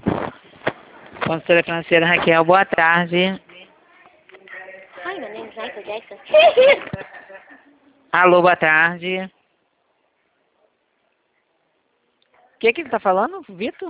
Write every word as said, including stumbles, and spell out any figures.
Consultora financeira Raquel, boa tarde. Hi, my name is Michael Jackson. Alô, boa tarde. O que que ele tá falando, Vitor?